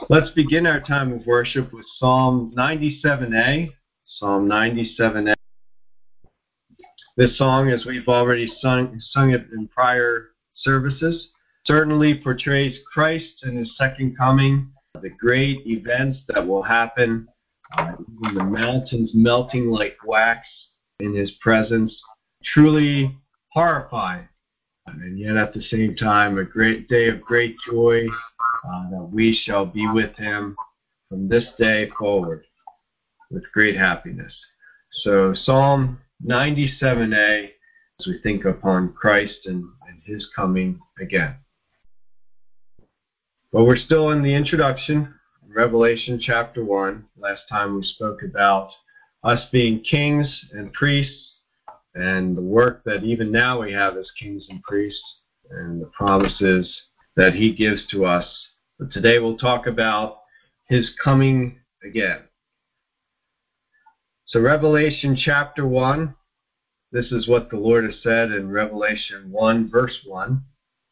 Let's begin our time of worship with Psalm 97a. Psalm 97a. This song, as we've already sung it in prior services, certainly portrays Christ and his second coming, the great events that will happen, the mountains melting like wax in his presence, truly horrifying, and yet at the same time a great day of great joy, that we shall be with him from this day forward with great happiness. So Psalm 97a, as we think upon Christ and his coming again. But we're still in the introduction, Revelation chapter 1. Last time we spoke about us being kings and priests and the work that even now we have as kings and priests and the promises that he gives to us. But today we'll talk about his coming again. So Revelation chapter 1, this is what the Lord has said in Revelation 1 verse 1.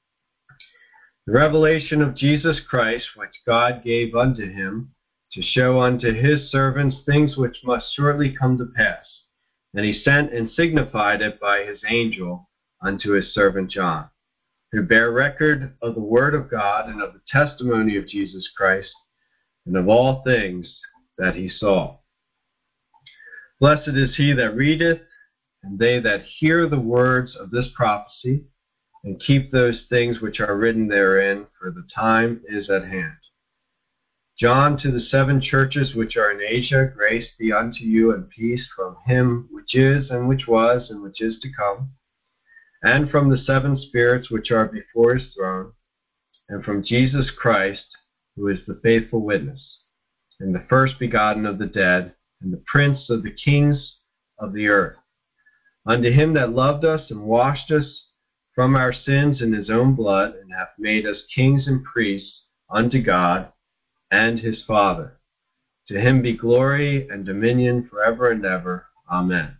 The revelation of Jesus Christ, which God gave unto him, to show unto his servants things which must shortly come to pass. And he sent and signified it by his angel unto his servant John, who bear record of the word of God and of the testimony of Jesus Christ, and of all things that he saw. Blessed is he that readeth, and they that hear the words of this prophecy, and keep those things which are written therein, for the time is at hand. John, to the 7 churches which are in Asia, grace be unto you and peace from him which is, and which was, and which is to come, and from the 7 spirits which are before his throne, and from Jesus Christ, who is the faithful witness, and the first begotten of the dead, and the prince of the kings of the earth. Unto him that loved us and washed us from our sins in his own blood, and hath made us kings and priests unto God and his Father. To him be glory and dominion forever and ever. Amen.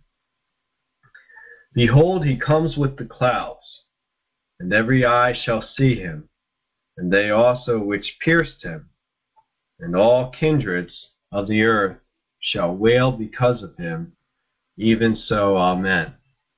Behold, he comes with the clouds, and every eye shall see him, and they also which pierced him, and all kindreds of the earth shall wail because of him. Even so, Amen.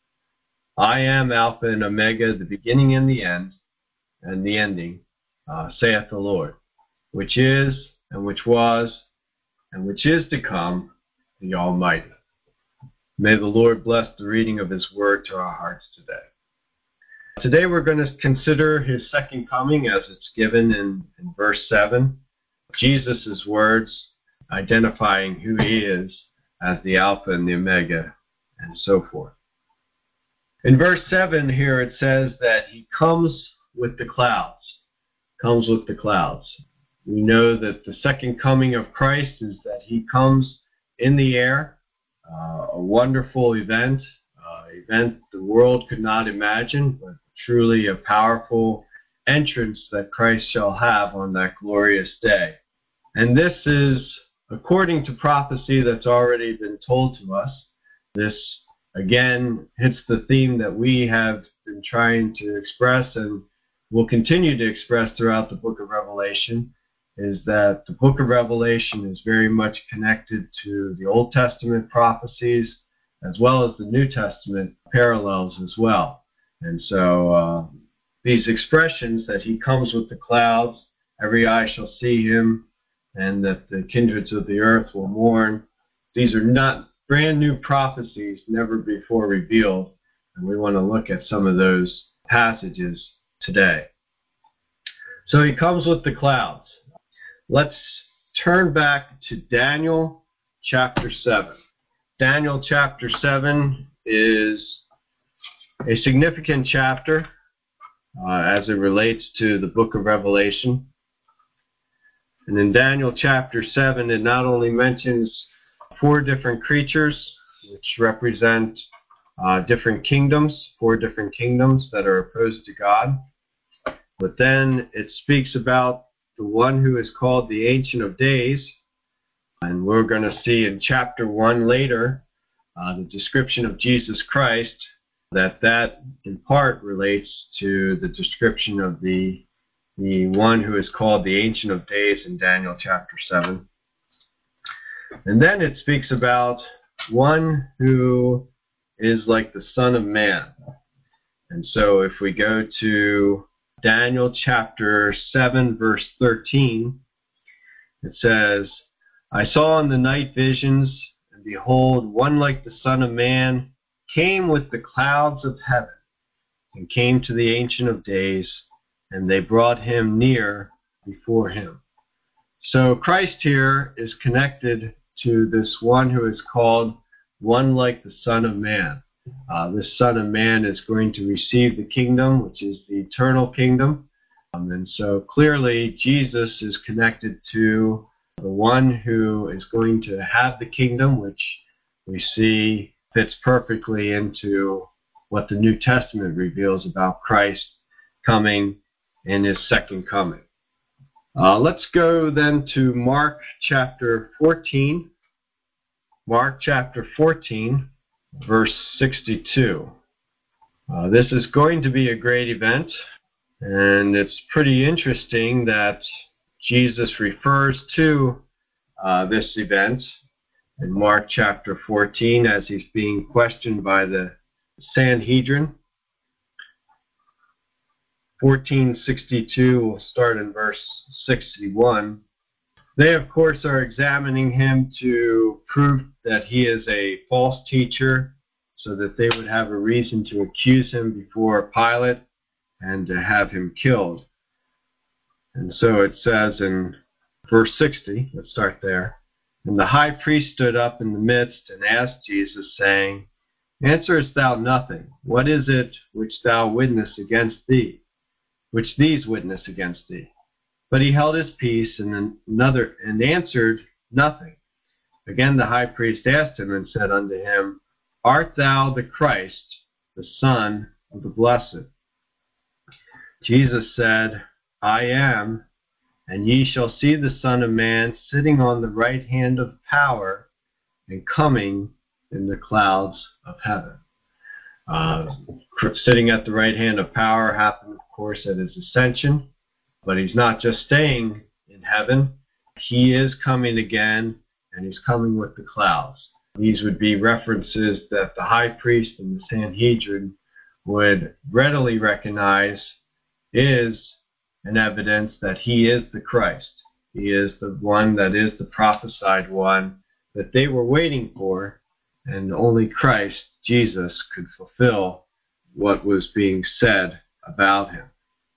I am Alpha and Omega, the beginning and the end, and the ending, saith the Lord, which is, and which was, and which is to come, the Almighty. May the Lord bless the reading of his word to our hearts today. Today we're going to consider his second coming as it's given in verse 7. Jesus' words identifying who he is as the Alpha and the Omega, and so forth. In verse 7 here it says that he comes with the clouds. Comes with the clouds. We know that the second coming of Christ is that he comes in the air, a wonderful event the world could not imagine, but truly a powerful entrance that Christ shall have on that glorious day. And this is according to prophecy that's already been told to us. This, again, hits the theme that we have been trying to express and will continue to express throughout the book of Revelation, is that the book of Revelation is very much connected to the Old Testament prophecies as well as the New Testament parallels as well. And so these expressions that he comes with the clouds, every eye shall see him, and that the kindreds of the earth will mourn, these are not brand new prophecies, never before revealed, and we want to look at some of those passages today. So he comes with the clouds. Let's turn back to Daniel chapter 7. Daniel chapter 7 is a significant chapter as it relates to the book of Revelation. And in Daniel chapter 7, it not only mentions 4 different creatures, which represent different kingdoms, 4 different kingdoms that are opposed to God, but then it speaks about the one who is called the Ancient of Days. And we're going to see in chapter 1 later the description of Jesus Christ, that in part relates to the description of the the one who is called the Ancient of Days in Daniel chapter 7. And then it speaks about one who is like the Son of Man. And so if we go to Daniel chapter 7, verse 13, it says, I saw in the night visions, and behold, one like the Son of Man came with the clouds of heaven, and came to the Ancient of Days, and they brought him near before him. So Christ here is connected to this one who is called one like the Son of Man. This Son of Man is going to receive the kingdom, which is the eternal kingdom. And so clearly Jesus is connected to the one who is going to have the kingdom, which we see fits perfectly into what the New Testament reveals about Christ coming in his second coming. Let's go then to Mark chapter 14. Mark chapter 14, verse 62. This is going to be a great event, and it's pretty interesting that Jesus refers to this event in Mark chapter 14 as he's being questioned by the Sanhedrin. 14:62, we'll start in verse 61. They, of course, are examining him to prove that he is a false teacher so that they would have a reason to accuse him before Pilate and to have him killed. And so it says in verse 60, let's start there. And the high priest stood up in the midst and asked Jesus, saying, Answerest thou nothing? What is it which thou witness against thee? Which these witness against thee? But he held his peace and answered nothing. Again the high priest asked him and said unto him, Art thou the Christ, the Son of the Blessed? Jesus said, I am, and ye shall see the Son of Man sitting on the right hand of power and coming in the clouds of heaven. Sitting at the right hand of power happened, of course, at his ascension, but he's not just staying in heaven. He is coming again, and he's coming with the clouds. These would be references that the high priest and the Sanhedrin would readily recognize is an evidence that he is the Christ. He is the one that is the prophesied one that they were waiting for, and only Christ, Jesus, could fulfill what was being said about him.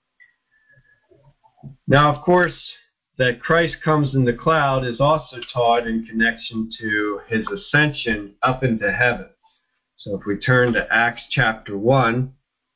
Now, of course, that Christ comes in the cloud is also taught in connection to his ascension up into heaven. So if we turn to Acts chapter 1,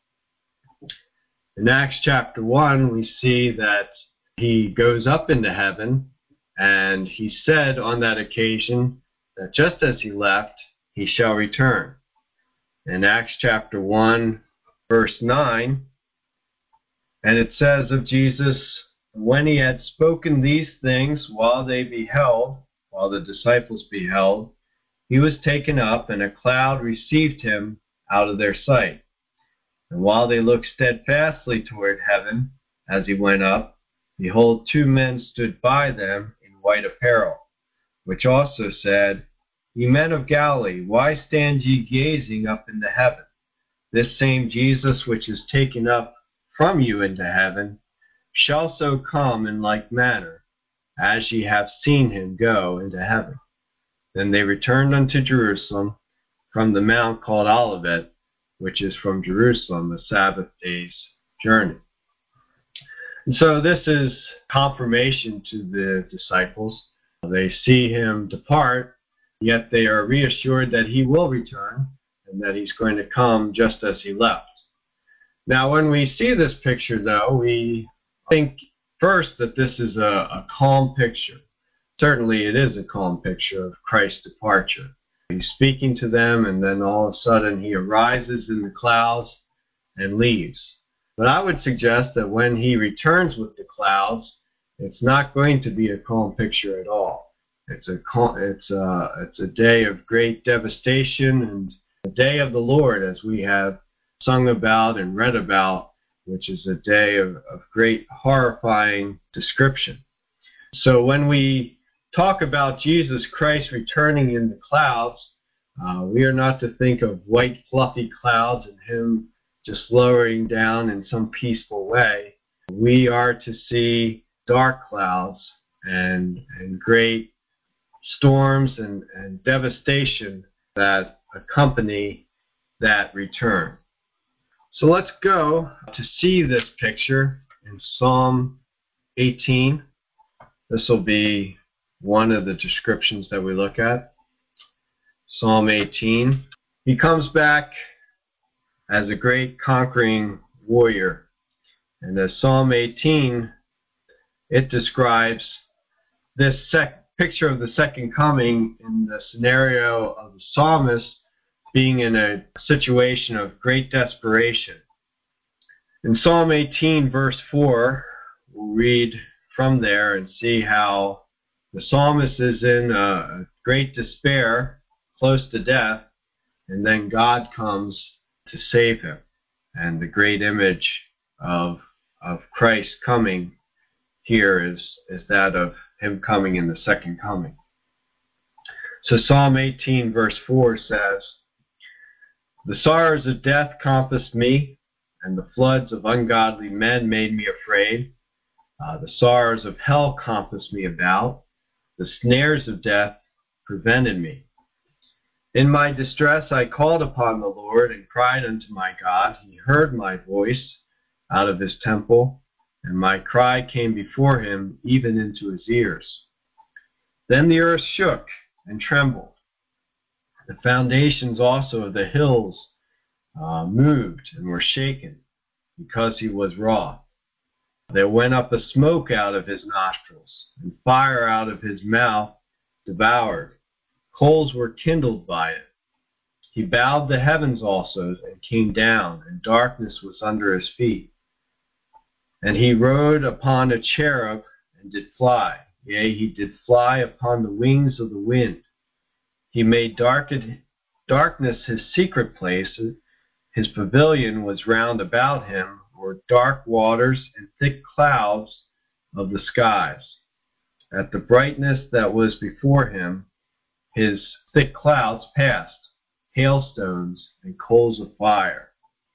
in Acts chapter 1, we see that he goes up into heaven, and he said on that occasion that just as he left, he shall return. In Acts chapter 1, verse 9, and it says of Jesus, when he had spoken these things while the disciples beheld, he was taken up, and a cloud received him out of their sight. And while they looked steadfastly toward heaven as he went up, behold, two men stood by them in white apparel, which also said, Ye men of Galilee, why stand ye gazing up into heaven? This same Jesus which is taken up from you into heaven shall so come in like manner, as ye have seen him go into heaven. Then they returned unto Jerusalem from the mount called Olivet, which is from Jerusalem a Sabbath day's journey. And so this is confirmation to the disciples. They see him depart, yet they are reassured that he will return and that he's going to come just as he left. Now, when we see this picture, though, we think first that this is a calm picture. Certainly it is a calm picture of Christ's departure. He's speaking to them, and then all of a sudden he arises in the clouds and leaves. But I would suggest that when he returns with the clouds, it's not going to be a calm picture at all. It's a day of great devastation and a day of the Lord, as we have sung about and read about which is a day of great horrifying description. So when we talk about Jesus Christ returning in the clouds, we are not to think of white fluffy clouds and him just lowering down in some peaceful way. We are to see dark clouds and great storms and devastation that accompany that return. So let's go to see this picture in Psalm 18. This will be one of the descriptions that we look at. Psalm 18. He comes back as a great conquering warrior. And as Psalm 18, it describes this picture of the second coming in the scenario of the psalmist being in a situation of great desperation. In Psalm 18, verse 4, we'll read from there and see how the psalmist is in great despair, close to death, and then God comes to save him. And the great image of Christ coming here is that of him coming in the second coming. So Psalm 18, verse 4 says, "The sorrows of death compassed me, and the floods of ungodly men made me afraid. The sorrows of hell compassed me about. The snares of death prevented me. In my distress I called upon the Lord and cried unto my God. He heard my voice out of his temple, and my cry came before him, even into his ears. Then the earth shook and trembled. The foundations also of the hills moved and were shaken, because he was wroth. There went up a smoke out of his nostrils, and fire out of his mouth devoured. Coals were kindled by it. He bowed the heavens also, and came down, and darkness was under his feet. And he rode upon a cherub, and did fly. Yea, he did fly upon the wings of the wind. He made darkness his secret place. His pavilion was round about him, were dark waters and thick clouds of the skies. At the brightness that was before him, his thick clouds passed, hailstones and coals of fire.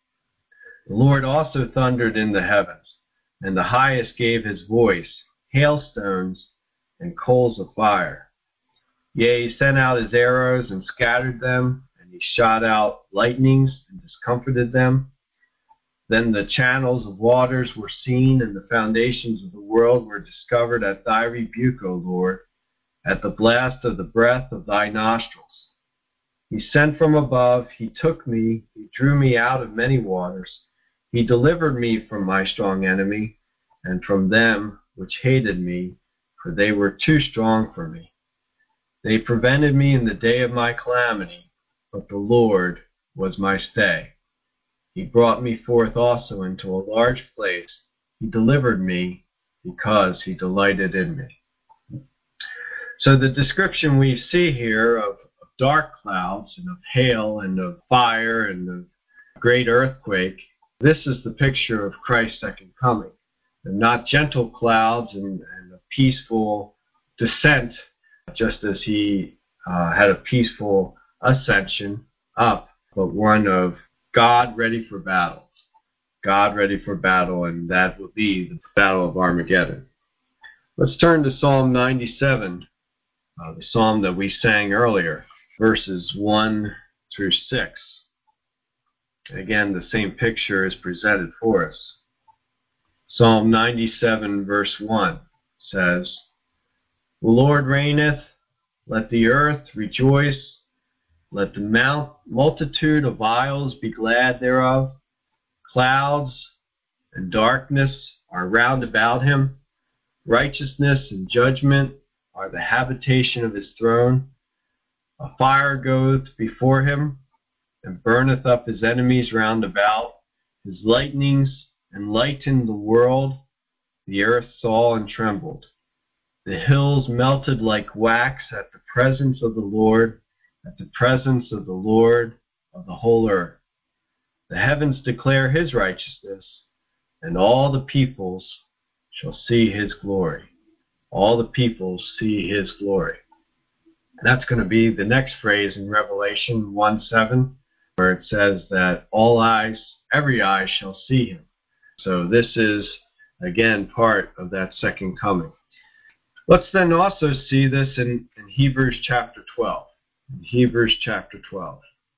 The Lord also thundered in the heavens, and the highest gave his voice, hailstones and coals of fire. Yea, he sent out his arrows and scattered them, and he shot out lightnings and discomfited them. Then the channels of waters were seen, and the foundations of the world were discovered at thy rebuke, O Lord, at the blast of the breath of thy nostrils. He sent from above, he took me, he drew me out of many waters. He delivered me from my strong enemy, and from them which hated me, for they were too strong for me. They prevented me in the day of my calamity, but the Lord was my stay. He brought me forth also into a large place. He delivered me because he delighted in me." So the description we see here of dark clouds and of hail and of fire and of great earthquake, this is the picture of Christ's second coming. They're not gentle clouds and a peaceful descent, just as he had a peaceful ascension up, but one of God ready for battle. God ready for battle, and that will be the Battle of Armageddon. Let's turn to Psalm 97, the psalm that we sang earlier, verses 1 through 6. Again, the same picture is presented for us. Psalm 97, verse 1 says, "The Lord reigneth, let the earth rejoice, let the multitude of isles be glad thereof. Clouds and darkness are round about him. Righteousness and judgment are the habitation of his throne. A fire goeth before him, and burneth up his enemies round about. His lightnings enlightened the world. The earth saw and trembled. The hills melted like wax at the presence of the Lord, at the presence of the Lord of the whole earth. The heavens declare his righteousness. and all the peoples shall see his glory. All the peoples see his glory. That's going to be the next phrase in Revelation 1:7, where it says that all eyes, every eye shall see him. So this is, again, part of that second coming. Let's then also see this in Hebrews chapter 12. In Hebrews chapter 12.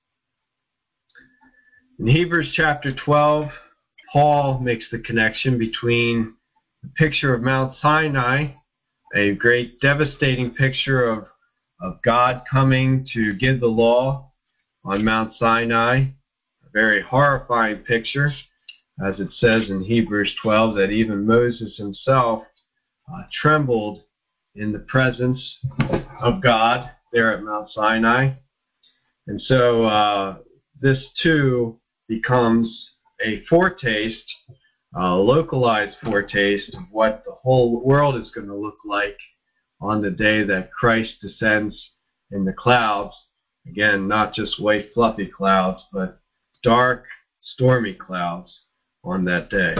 In Hebrews chapter 12, Paul makes the connection between the picture of Mount Sinai, a great devastating picture of God coming to give the law on Mount Sinai, a very horrifying picture, as it says in Hebrews 12, that even Moses himself trembled in the presence of God there at Mount Sinai. And so this too becomes a foretaste, a localized foretaste of what the whole world is going to look like on the day that Christ descends in the clouds. Again, not just white fluffy clouds, but dark, stormy clouds on that day.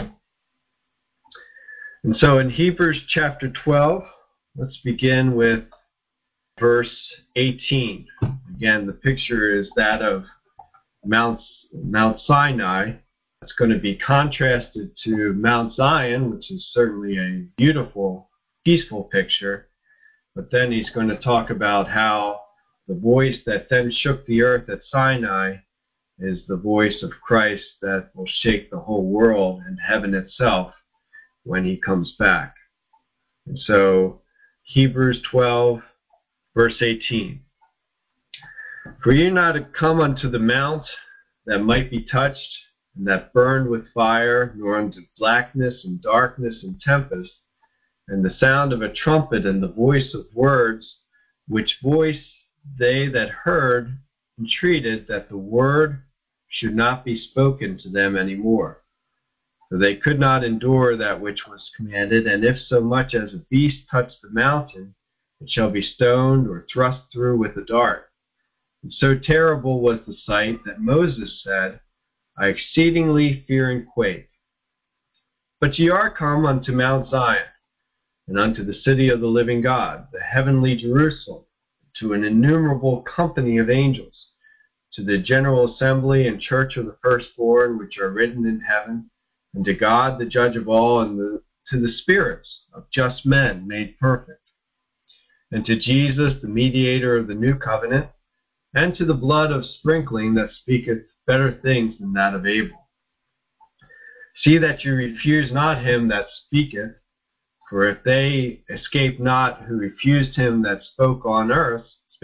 And so in Hebrews chapter 12, let's begin with verse 18. Again, the picture is that of Mount Sinai. It's going to be contrasted to Mount Zion, which is certainly a beautiful, peaceful picture. But then he's going to talk about how the voice that then shook the earth at Sinai is the voice of Christ that will shake the whole world and heaven itself when he comes back. And so Hebrews 12, verse 18. For ye not come unto the mount that might be touched, and that burned with fire, nor unto blackness and darkness and tempest, and the sound of a trumpet and the voice of words, which voice they that heard entreated that the word should not be spoken to them any more. For they could not endure that which was commanded, and if so much as a beast touch the mountain, it shall be stoned or thrust through with a dart. And so terrible was the sight that Moses said, I exceedingly fear and quake. But ye are come unto Mount Zion, and unto the city of the living God, the heavenly Jerusalem, to an innumerable company of angels, to the general assembly and church of the firstborn which are written in heaven, and to God the judge of all, and to the spirits of just men made perfect, and to Jesus the mediator of the new covenant, and to the blood of sprinkling that speaketh better things than that of Abel. See that you refuse not him that speaketh, for if they escape not who refused him that spake on earth,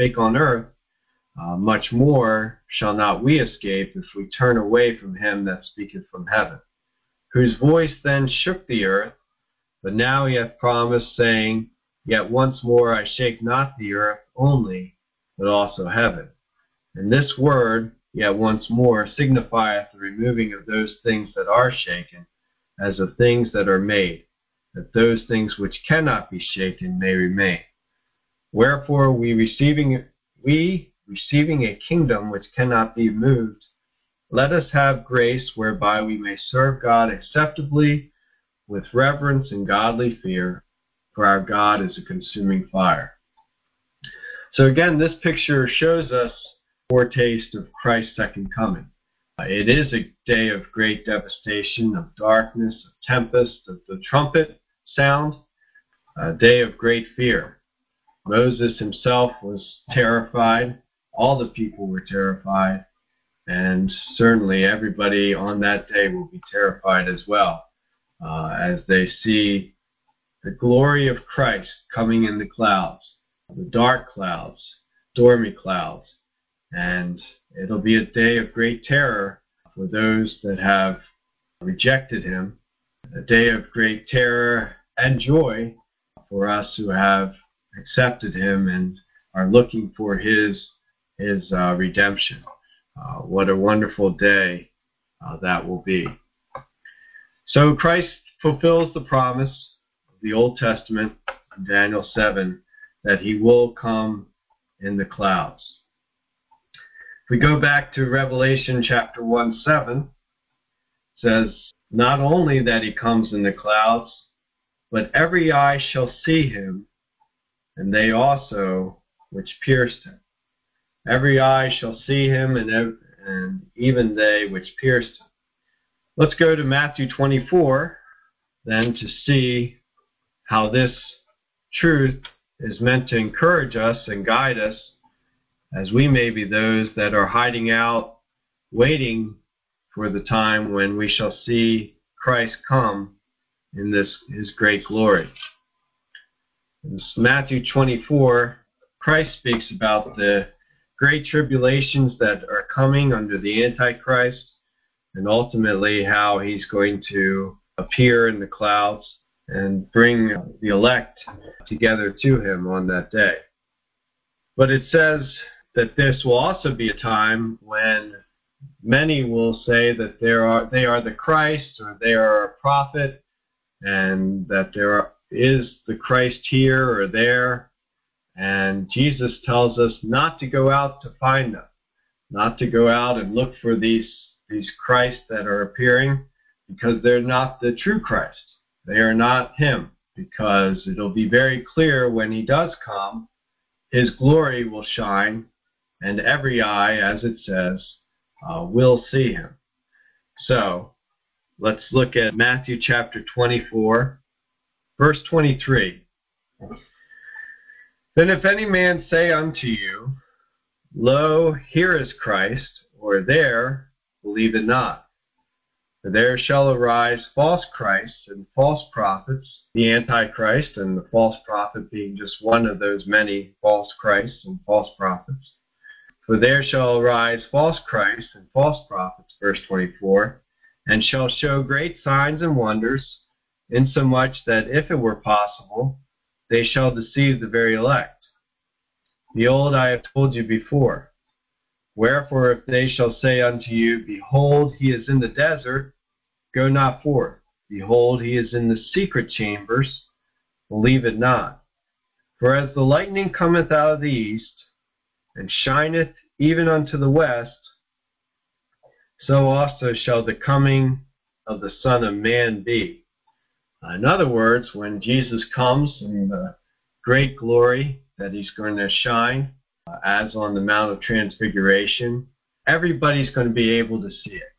much more shall not we escape if we turn away from him that speaketh from heaven, whose voice then shook the earth, but now he hath promised, saying, Yet once more I shake not the earth only, but also heaven. And this word, yet once more, signifieth the removing of those things that are shaken, as of things that are made, that those things which cannot be shaken may remain. Wherefore we receiving a kingdom which cannot be moved, let us have grace whereby we may serve God acceptably with reverence and godly fear, for our God is a consuming fire. So again, this picture shows us a foretaste of Christ's second coming. It is a day of great devastation, of darkness, of tempest, of the trumpet sound, a day of great fear. Moses himself was terrified. All the people were terrified. And certainly everybody on that day will be terrified as well, as they see the glory of Christ coming in the clouds, the dark clouds, stormy clouds. And it'll be a day of great terror for those that have rejected him, a day of great terror and joy for us who have accepted him and are looking for his redemption. What a wonderful day that will be. So Christ fulfills the promise of the Old Testament in Daniel 7 that he will come in the clouds. If we go back to Revelation chapter 1:7, it says, not only that he comes in the clouds, but every eye shall see him, and they also which pierced him. Every eye shall see him, and even they which pierced him. Let's go to Matthew 24, then, to see how this truth is meant to encourage us and guide us, as we may be those that are hiding out, waiting for the time when we shall see Christ come in his great glory. In Matthew 24, Christ speaks about the great tribulations that are coming under the Antichrist, and ultimately how he's going to appear in the clouds and bring the elect together to him on that day. But it says that this will also be a time when many will say that they are the Christ, or they are a prophet, and that there is the Christ here or there. And Jesus tells us not to go out to find them, not to go out and look for these Christs that are appearing, because they're not the true Christ. They are not him, because it'll be very clear when he does come, his glory will shine, and every eye, as it says, will see him. So let's look at Matthew chapter 24, verse 23. Then if any man say unto you, Lo, here is Christ, or there, believe it not. For there shall arise false Christs and false prophets, the Antichrist and the false prophet being just one of those many false Christs and false prophets. For there shall arise false Christs and false prophets, verse 24, and shall show great signs and wonders, insomuch that if it were possible, they shall deceive the very elect. Behold, I have told you before. Wherefore, if they shall say unto you, Behold, he is in the desert, go not forth. Behold, he is in the secret chambers, believe it not. For as the lightning cometh out of the east, and shineth even unto the west, so also shall the coming of the Son of Man be. In other words, when Jesus comes in the great glory that he's going to shine, as on the Mount of Transfiguration, everybody's going to be able to see it.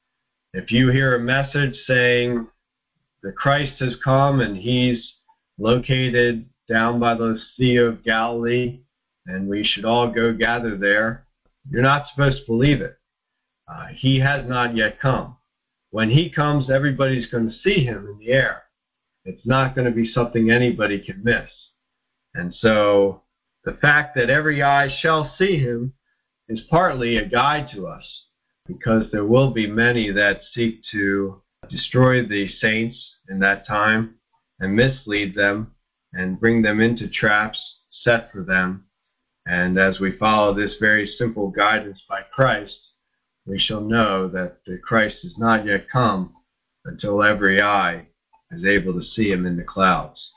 If you hear a message saying the Christ has come and he's located down by the Sea of Galilee and we should all go gather there, you're not supposed to believe it. He has not yet come. When he comes, everybody's going to see him in the air. It's not going to be something anybody can miss. And so the fact that every eye shall see him is partly a guide to us, because there will be many that seek to destroy the saints in that time and mislead them and bring them into traps set for them. And as we follow this very simple guidance by Christ, we shall know that the Christ has not yet come until every eye is able to see him in the clouds.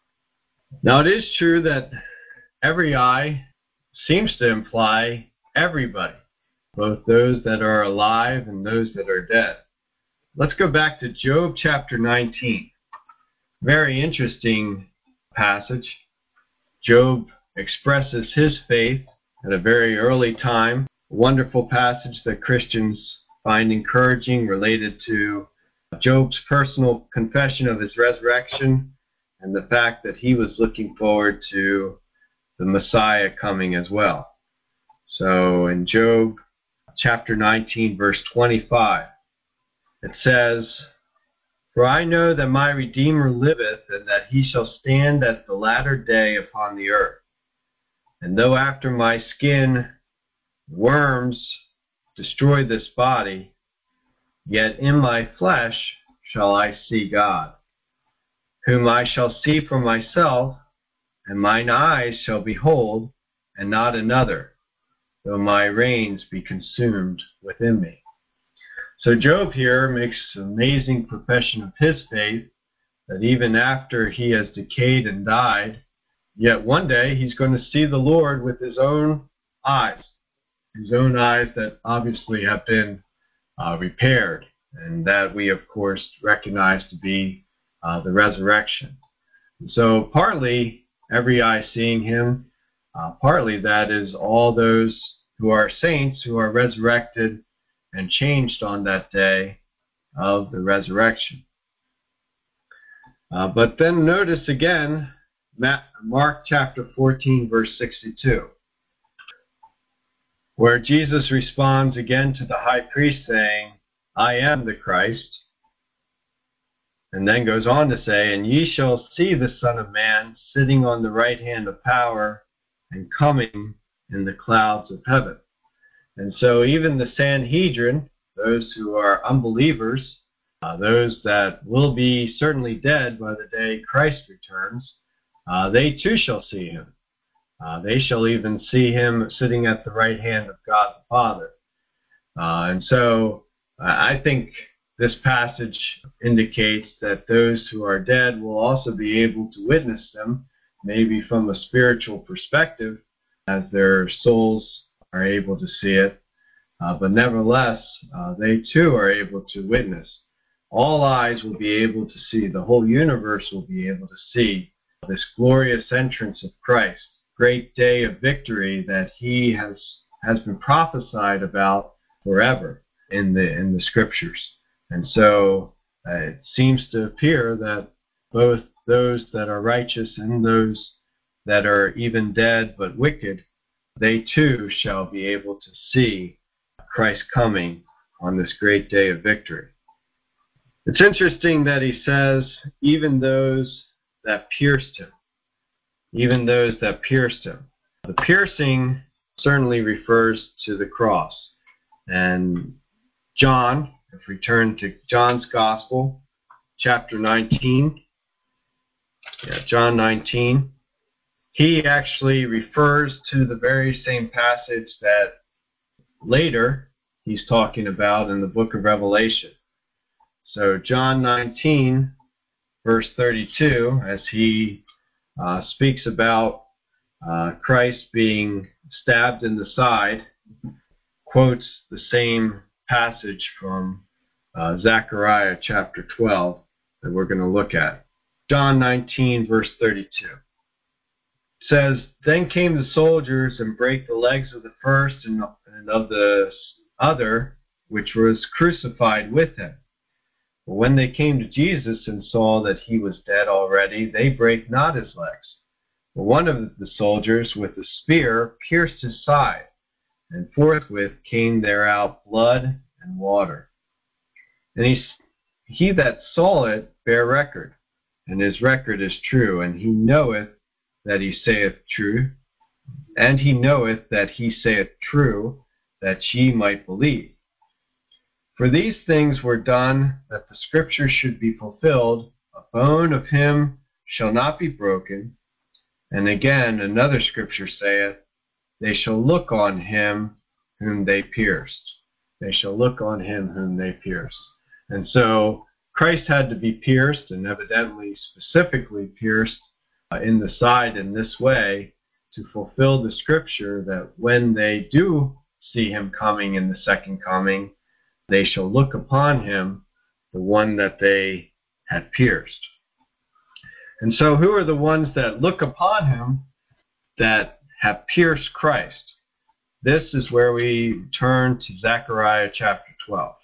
Now, it is true that every eye seems to imply everybody, both those that are alive and those that are dead. Let's go back to Job chapter 19. Very interesting passage. Job expresses his faith at a very early time. A wonderful passage that Christians find encouraging, related to Job's personal confession of his resurrection and the fact that he was looking forward to the Messiah coming as well. So in Job chapter 19, verse 25, it says, For I know that my Redeemer liveth, and that he shall stand at the latter day upon the earth. And though after my skin worms destroy this body, yet in my flesh shall I see God, whom I shall see for myself, and mine eyes shall behold, and not another, though my reins be consumed within me. So Job here makes an amazing profession of his faith, that even after he has decayed and died, yet one day he's going to see the Lord with his own eyes that obviously have been repaired. and that we, of course, recognize to be the resurrection. So partly every eye seeing him, partly that is all those who are saints who are resurrected and changed on that day of the resurrection. But then notice again, Mark chapter 14, verse 62, where Jesus responds again to the high priest saying, I am the Christ, and then goes on to say, and ye shall see the Son of Man sitting on the right hand of power and coming in the clouds of heaven. And so even the Sanhedrin, those who are unbelievers, those that will be certainly dead by the day Christ returns, they too shall see him. They shall even see him sitting at the right hand of God the Father. And so I think this passage indicates that those who are dead will also be able to witness them, maybe from a spiritual perspective, as their souls are able to see it. But nevertheless, they too are able to witness. All eyes will be able to see, the whole universe will be able to see this glorious entrance of Christ, great day of victory that he has been prophesied about forever in the scriptures. And so it seems to appear that both those that are righteous and those that are even dead but wicked, they too shall be able to see Christ coming on this great day of victory. It's interesting that he says, even those that pierced him. Even those that pierced him. The piercing certainly refers to the cross. And John, if we turn to John's Gospel, chapter 19, John 19, he actually refers to the very same passage that later he's talking about in the book of Revelation. So John 19, verse 32, as he speaks about Christ being stabbed in the side, quotes the same passage from Zechariah chapter 12 that we're going to look at. John 19, verse 32. It says, Then came the soldiers and brake the legs of the first and of the other, which was crucified with him. But when they came to Jesus and saw that he was dead already, they brake not his legs. But one of the soldiers with a spear pierced his side, and forthwith came there out blood and water. And he that saw it bare record, and his record is true, and he knoweth that he saith true, that ye might believe. For these things were done, that the scripture should be fulfilled, a bone of him shall not be broken. And again, another scripture saith, they shall look on him whom they pierced. They shall look on him whom they pierced. And so Christ had to be pierced, and evidently specifically pierced in the side in this way to fulfill the scripture that when they do see him coming in the second coming, they shall look upon him, the one that they had pierced. And so who are the ones that look upon him that have pierced Christ? This is where we turn to Zechariah chapter 12.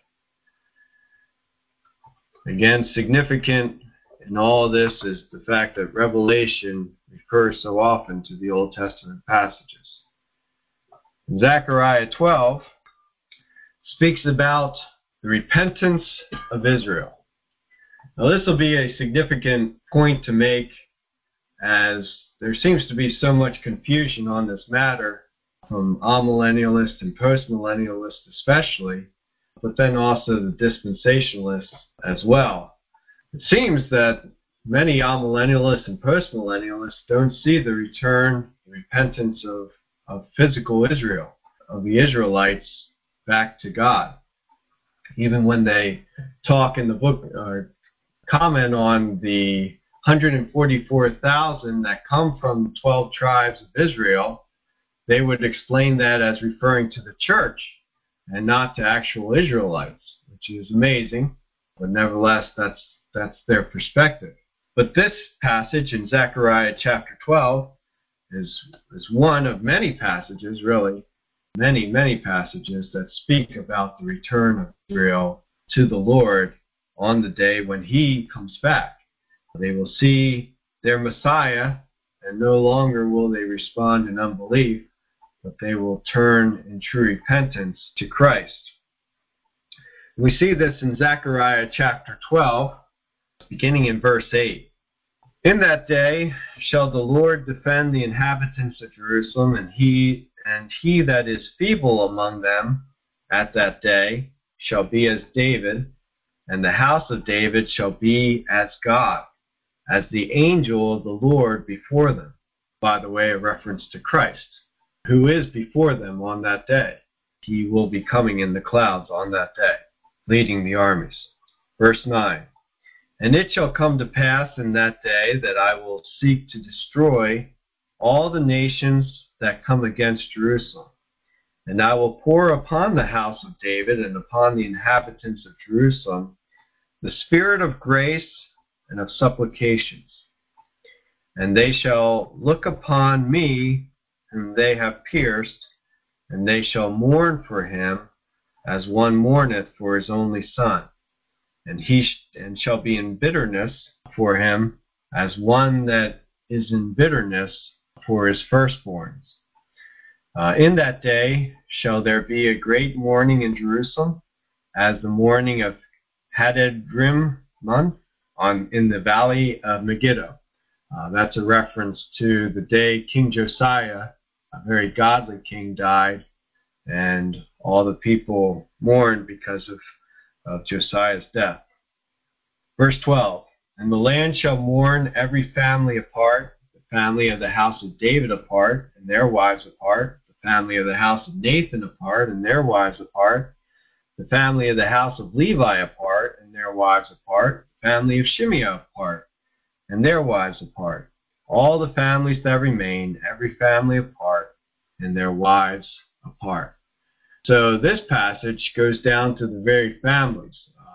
Again, significant in all of this is the fact that Revelation refers so often to the Old Testament passages. Zechariah 12 speaks about the repentance of Israel. Now, this will be a significant point to make, as there seems to be so much confusion on this matter from amillennialists and postmillennialists especially, but then also the dispensationalists as well. It seems that many amillennialists and postmillennialists don't see the return, the repentance of physical Israel, of the Israelites back to God. Even when they talk in the book or comment on the 144,000 that come from the 12 tribes of Israel, they would explain that as referring to the church and not to actual Israelites, which is amazing, but nevertheless, that's their perspective. But this passage in Zechariah chapter 12 is one of many passages, really, many passages that speak about the return of Israel to the Lord on the day when he comes back. They will see their Messiah, and no longer will they respond in unbelief, but they will turn in true repentance to Christ. We see this in Zechariah chapter 12, beginning in verse 8. In that day shall the Lord defend the inhabitants of Jerusalem, and he that is feeble among them at that day shall be as David, and the house of David shall be as God, as the angel of the Lord before them, by the way of reference to Christ, who is before them on that day. He will be coming in the clouds on that day, leading the armies. Verse 9, and it shall come to pass in that day that I will seek to destroy all the nations that come against Jerusalem. And I will pour upon the house of David and upon the inhabitants of Jerusalem the spirit of grace and of supplications. And they shall look upon me whom they have pierced, and they shall mourn for him as one mourneth for his only son. And shall be in bitterness for him as one that is in bitterness for his firstborns. In that day shall there be a great mourning in Jerusalem, as the mourning of Hadad-rimmon in the valley of Megiddo. That's a reference to the day King Josiah, a very godly king, died, and all the people mourned because of Josiah's death. Verse 12, and the land shall mourn every family apart, the family of the house of David apart, and their wives apart, the family of the house of Nathan apart, and their wives apart, the family of the house of Levi apart, and their wives apart, the family of Shimei apart, and their wives apart, all the families that remain, every family apart, and their wives apart. So this passage goes down to the very families.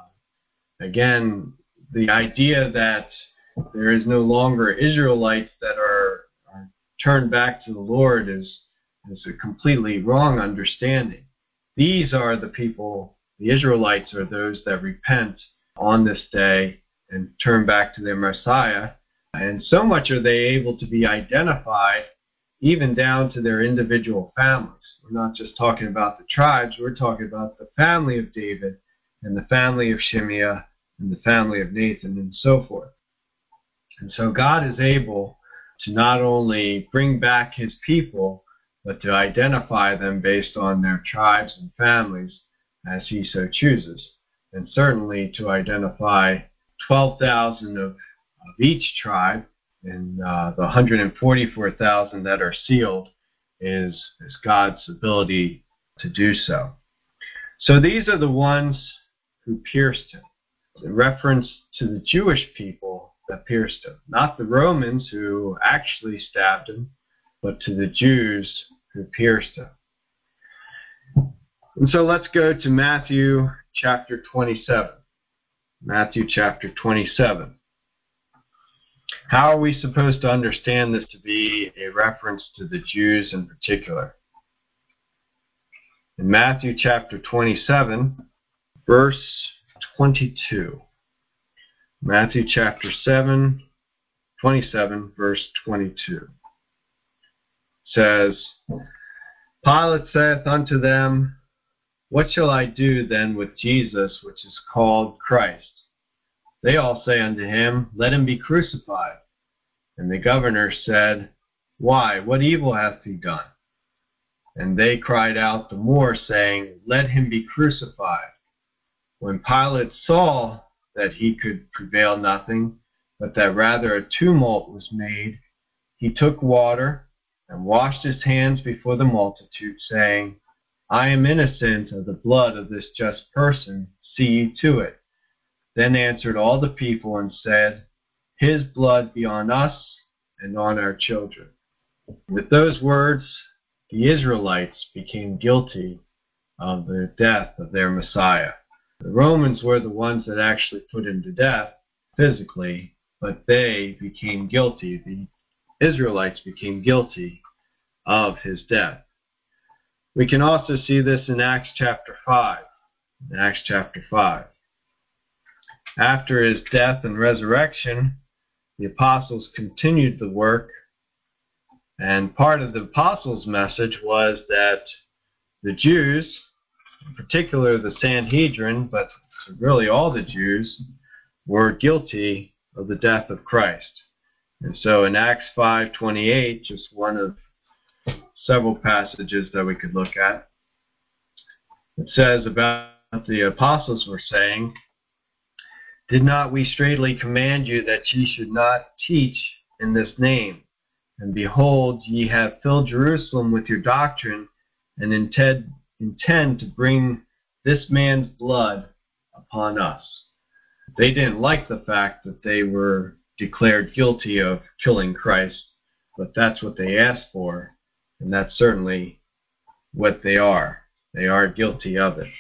Again, the idea that there is no longer Israelites that are turned back to the Lord is a completely wrong understanding. These are the people, the Israelites are those that repent on this day and turn back to their Messiah. And so much are they able to be identified even down to their individual families. We're not just talking about the tribes, we're talking about the family of David and the family of Shimei and the family of Nathan and so forth. And so God is able to not only bring back his people, but to identify them based on their tribes and families as he so chooses. And certainly to identify 12,000 of each tribe, and the 144,000 that are sealed is God's ability to do so. So these are the ones who pierced him. In reference to the Jewish people that pierced him, not the Romans who actually stabbed him, but to the Jews who pierced him. And so let's go to Matthew chapter 27. Matthew chapter 27. How are we supposed to understand this to be a reference to the Jews in particular? In Matthew chapter 27, verse 22. Matthew chapter 27, verse 22. Says, Pilate saith unto them, What shall I do then with Jesus, which is called Christ? They all say unto him, Let him be crucified. And the governor said, Why, what evil hath he done? And they cried out the more, saying, Let him be crucified. When Pilate saw that he could prevail nothing, but that rather a tumult was made, he took water and washed his hands before the multitude, saying, I am innocent of the blood of this just person, see ye to it. Then answered all the people and said, His blood be on us and on our children. With those words, the Israelites became guilty of the death of their Messiah. The Romans were the ones that actually put him to death physically, but they became guilty. The Israelites became guilty of his death. We can also see this in Acts chapter 5. In Acts chapter 5. After his death and resurrection, the apostles continued the work, and part of the apostles' message was that the Jews, in particular the Sanhedrin, but really all the Jews, were guilty of the death of Christ. And so in Acts 5:28, just one of several passages that we could look at, it says about the apostles were saying, "Did not we straitly command you that ye should not teach in this name? And behold, ye have filled Jerusalem with your doctrine, and intend to bring this man's blood upon us." They didn't like the fact that they were declared guilty of killing Christ, but that's what they asked for, and that's certainly what they are. They are guilty of it.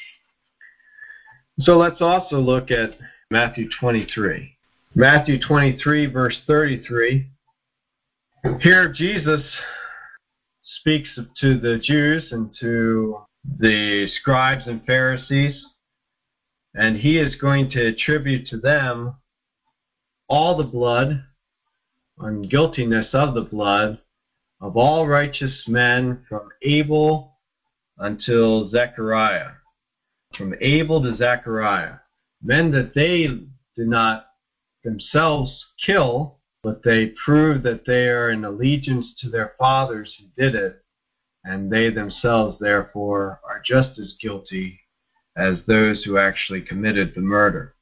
So let's also look at Matthew 23. Matthew 23, verse 33. Here Jesus speaks to the Jews and to the scribes and Pharisees, and he is going to attribute to them all the blood, and guiltiness of the blood, of all righteous men from Abel until Zechariah. From Abel to Zechariah. Men that they did not themselves kill, but they prove that they are in allegiance to their fathers who did it, and they themselves, therefore, are just as guilty as those who actually committed the murder.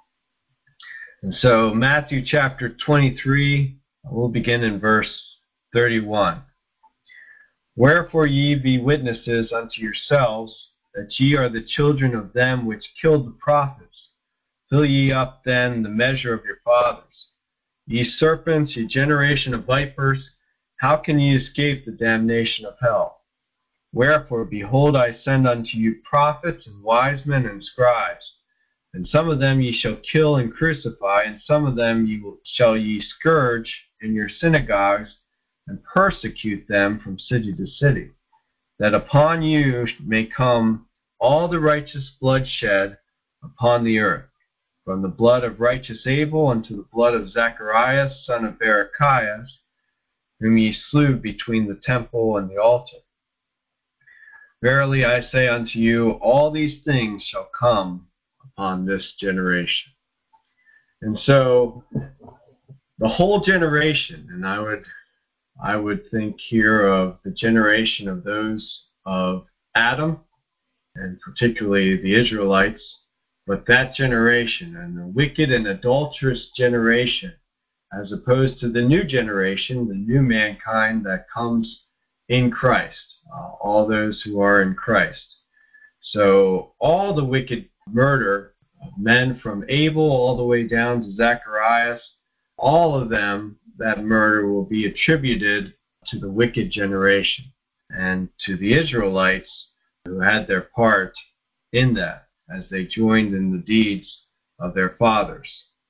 And so, Matthew chapter 23, we'll begin in verse 31. Wherefore ye be witnesses unto yourselves, that ye are the children of them which killed the prophets. Fill ye up then the measure of your fathers. Ye serpents, ye generation of vipers, how can ye escape the damnation of hell? Wherefore, behold, I send unto you prophets and wise men and scribes. And some of them ye shall kill and crucify, and some of them shall ye scourge in your synagogues, and persecute them from city to city, that upon you may come all the righteous blood shed upon the earth, from the blood of righteous Abel unto the blood of Zacharias, son of Berechias, whom ye slew between the temple and the altar. Verily I say unto you, all these things shall come upon this generation. And so, the whole generation, and I would think here of the generation of those of Adam, and particularly the Israelites, but that generation and the wicked and adulterous generation, as opposed to the new generation, the new mankind that comes in Christ, all those who are in Christ. So all the wicked murder of men from Abel all the way down to Zacharias, all of them, that murder will be attributed to the wicked generation and to the Israelites who had their part in that as they joined in the deeds of their fathers.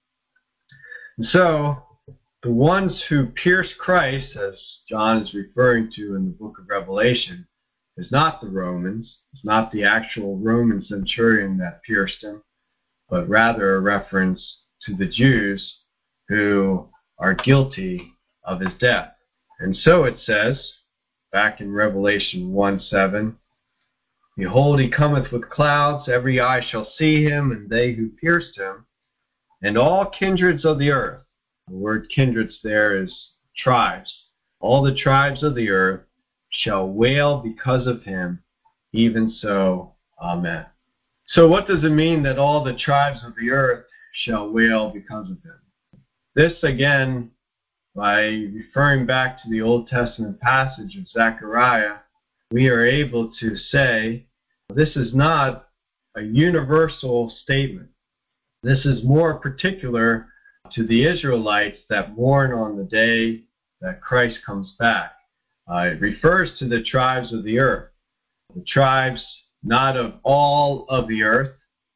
And so, the ones who pierce Christ, as John is referring to in the book of Revelation, is not the Romans. It's not the actual Roman centurion that pierced him, but rather a reference to the Jews who are guilty of his death. And so it says, back in Revelation 1:7, behold, he cometh with clouds, every eye shall see him, and they who pierced him, and all kindreds of the earth. The word kindreds there is tribes. All the tribes of the earth shall wail because of him, even so, amen. So what does it mean that all the tribes of the earth shall wail because of him? This, again, by referring back to the Old Testament passage of Zechariah, we are able to say this is not a universal statement. This is more particular to the Israelites that mourn on the day that Christ comes back. It refers to the tribes of the earth. The tribes not of all of the earth,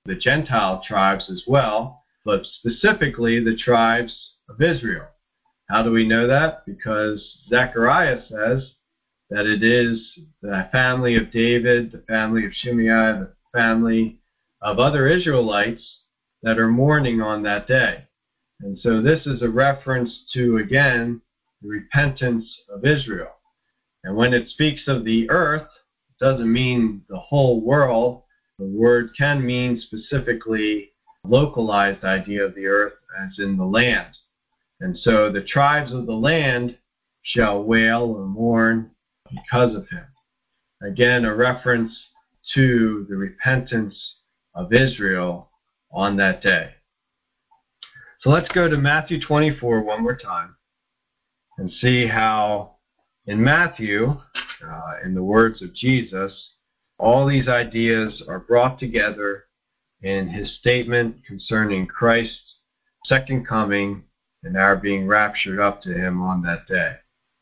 the Gentile tribes as well, but specifically the tribes of Israel. How do we know that? Because Zechariah says that it is the family of David, the family of Shimei, the family of other Israelites that are mourning on that day. And so this is a reference to, again, the repentance of Israel. And when it speaks of the earth, it doesn't mean the whole world. The word can mean specifically localized idea of the earth, as in the land. And so the tribes of the land shall wail or mourn because of him. Again, a reference to the repentance of Israel on that day. So let's go to Matthew 24 one more time and see how in Matthew, in the words of Jesus, all these ideas are brought together in his statement concerning Christ's second coming and our being raptured up to him on that day.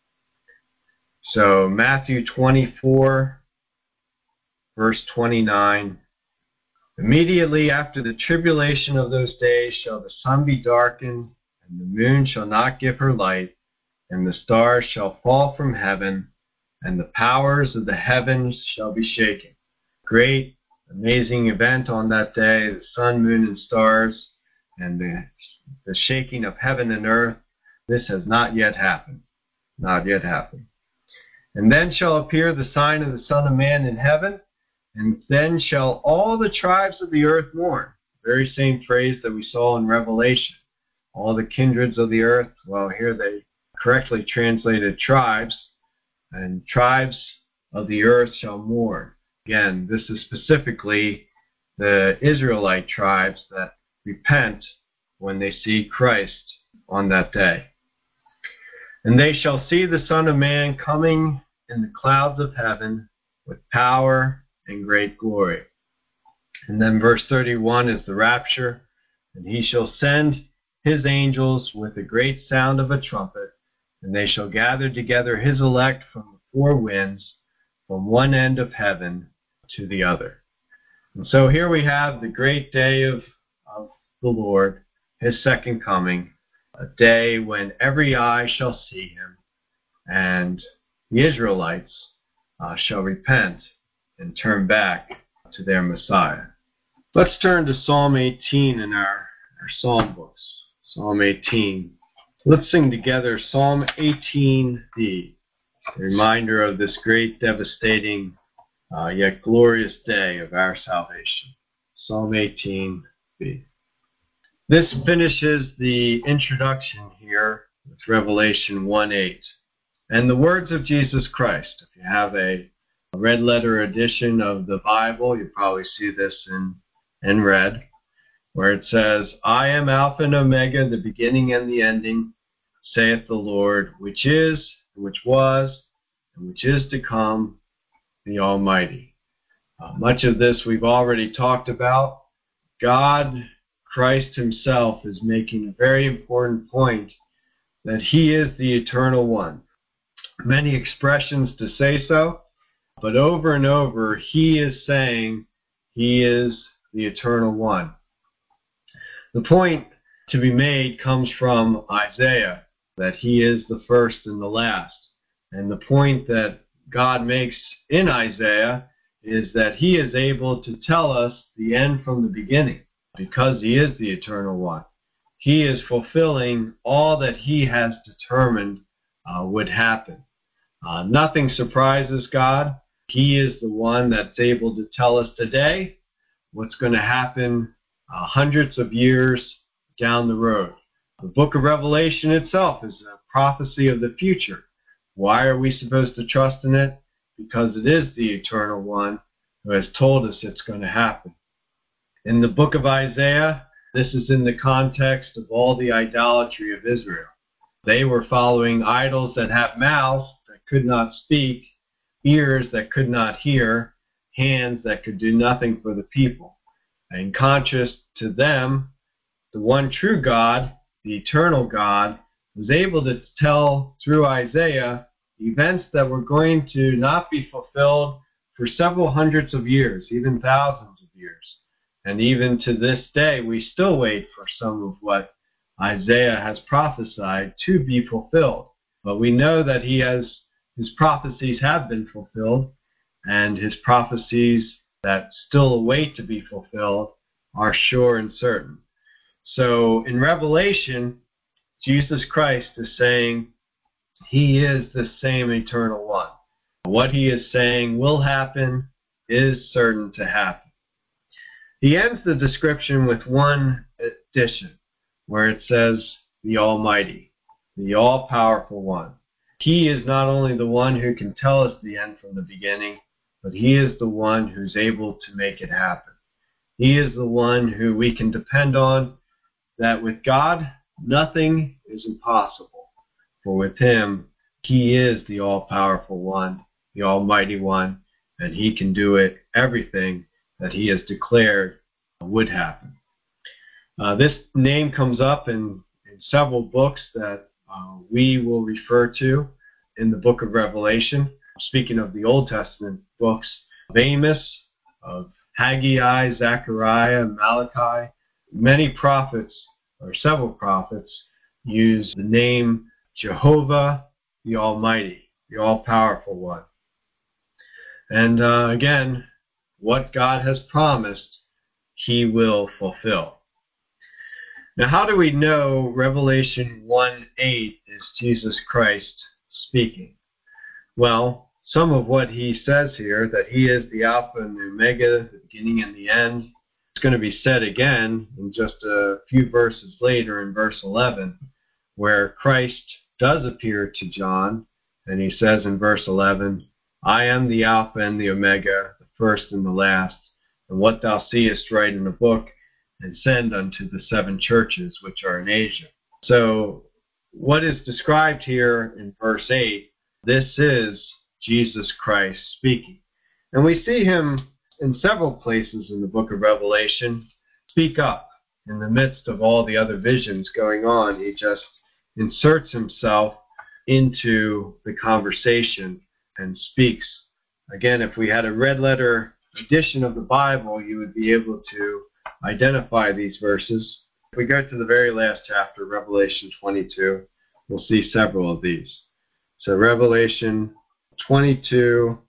So Matthew 24, verse 29, immediately after the tribulation of those days shall the sun be darkened, and the moon shall not give her light, and the stars shall fall from heaven, and the powers of the heavens shall be shaken. Great, amazing event on that day, the sun, moon, and stars, and the shaking of heaven and earth. This has not yet happened. Not yet happened. And then shall appear the sign of the Son of Man in heaven, and then shall all the tribes of the earth mourn. Very same phrase that we saw in Revelation. All the kindreds of the earth. Well, here they correctly translated tribes, and tribes of the earth shall mourn. Again, this is specifically the Israelite tribes that repent when they see Christ on that day. And they shall see the Son of Man coming in the clouds of heaven with power and great glory. And then verse 31 is the rapture. And he shall send his angels with a great sound of a trumpet, and they shall gather together his elect from the four winds, from one end of heaven to the other. And so here we have the great day of the Lord, his second coming, a day when every eye shall see him, and the Israelites shall repent and turn back to their Messiah. Let's turn to Psalm 18 in our psalm books. Psalm 18. Let's sing together Psalm 18b, a reminder of this great, devastating, yet glorious day of our salvation. Psalm 18b. This finishes the introduction here with Revelation 1:8. And the words of Jesus Christ. If you have a red letter edition of the Bible, you probably see this in red, where it says, I am Alpha and Omega, the beginning and the ending, saith the Lord, which is, which was, and which is to come, the Almighty. Much of this we've already talked about. God, Christ himself, is making a very important point that he is the eternal one. Many expressions to say so, but over and over he is saying he is the eternal one. The point to be made comes from Isaiah, that he is the first and the last. And the point that God makes in Isaiah is that he is able to tell us the end from the beginning, because he is the eternal one. He is fulfilling all that he has determined would happen. Nothing surprises God. He is the one that's able to tell us today what's going to happen hundreds of years down the road. The book of Revelation itself is a prophecy of the future. Why are we supposed to trust in it? Because it is the eternal one who has told us it's going to happen. In the book of Isaiah, this is in the context of all the idolatry of Israel. They were following idols that have mouths that could not speak, ears that could not hear, hands that could do nothing for the people. In contrast to them, the one true God, the eternal God, was able to tell through Isaiah events that were going to not be fulfilled for several hundreds of years, even thousands of years. And even to this day, we still wait for some of what Isaiah has prophesied to be fulfilled. But we know that his prophecies have been fulfilled, and his prophecies that still await to be fulfilled are sure and certain. So in Revelation, Jesus Christ is saying he is the same eternal one. What he is saying will happen is certain to happen. He ends the description with one addition, where it says, the Almighty, the all-powerful one. He is not only the one who can tell us the end from the beginning, but he is the one who's able to make it happen. He is the one who we can depend on, that with God, nothing is impossible. For with him, he is the all-powerful one, the Almighty one, and he can do everything that he has declared would happen. This name comes up in several books that we will refer to in the book of Revelation. Speaking of the Old Testament books, of Amos, of Haggai, Zechariah, Malachi, many prophets, or several prophets, use the name Jehovah the Almighty, the all-powerful one. And again, what God has promised, he will fulfill. Now, how do we know Revelation 1:8 is Jesus Christ speaking? Well, some of what he says here, that he is the Alpha and the Omega, the beginning and the end, it's going to be said again in just a few verses later in verse 11, where Christ does appear to John, and he says in verse 11, I am the Alpha and the Omega, the first and the last, and what thou seest write in a book, and send unto the 7 churches which are in Asia. So what is described here in verse 8, this is Jesus Christ speaking. And we see him in several places in the book of Revelation speak up in the midst of all the other visions going on. He just inserts himself into the conversation and speaks. Again, if we had a red letter edition of the Bible, you would be able to identify these verses. If we go to the very last chapter, Revelation 22, we'll see several of these. So Revelation 22,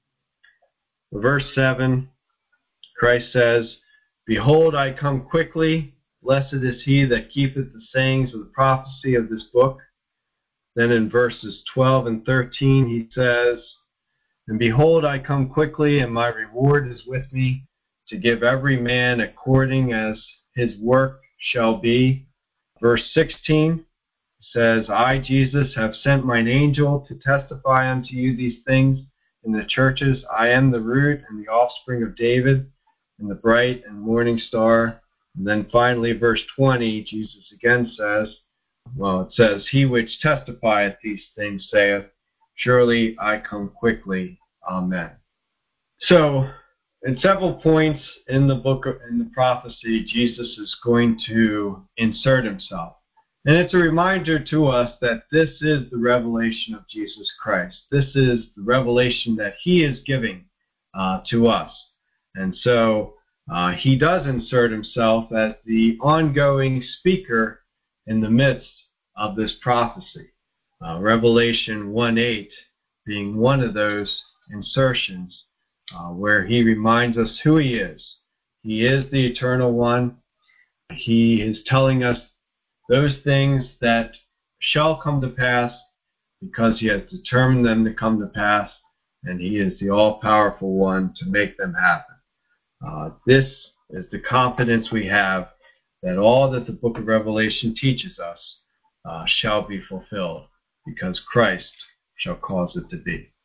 verse 7, Christ says, Behold, I come quickly. Blessed is he that keepeth the sayings of the prophecy of this book. Then in verses 12 and 13, he says, And behold, I come quickly, and my reward is with me, to give every man according as his work shall be. Verse 16 says, I, Jesus, have sent mine angel to testify unto you these things in the churches. I am the root and the offspring of David, and the bright and morning star. And then finally, verse 20, Jesus again says, it says, He which testifieth these things saith, Surely I come quickly. Amen. So, in several points in the book, in the prophecy, Jesus is going to insert himself. And it's a reminder to us that this is the revelation of Jesus Christ. This is the revelation that he is giving to us. And so he does insert himself as the ongoing speaker in the midst of this prophecy. Revelation 1:8 being one of those insertions where he reminds us who he is. He is the eternal one. He is telling us those things that shall come to pass because he has determined them to come to pass, and he is the all-powerful one to make them happen. This is the confidence we have that all that the book of Revelation teaches us shall be fulfilled, because Christ shall cause it to be.